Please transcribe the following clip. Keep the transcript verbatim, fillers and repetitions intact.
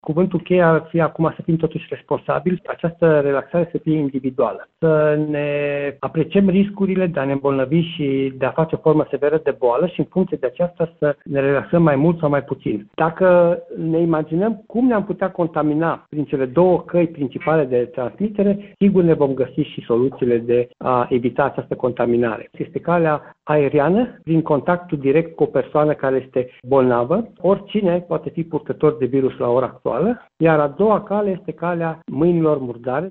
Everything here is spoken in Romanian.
Cuvântul cheie ar fi acum să fim totuși responsabili, această relaxare să fie individuală. Să ne apreciem riscurile de a ne îmbolnăvi și de a face o formă severă de boală și în funcție de aceasta să ne relaxăm mai mult sau mai puțin. Dacă ne imaginăm cum ne-am putea contamina prin cele două căi principale de transmitere, sigur ne vom găsi și soluțiile de a evita această contaminare. Este calea aeriană, prin contactul direct cu o persoană care este bolnavă. Oricine poate fi purtător de virus la ora actuală, iar a doua cale este calea mâinilor murdare.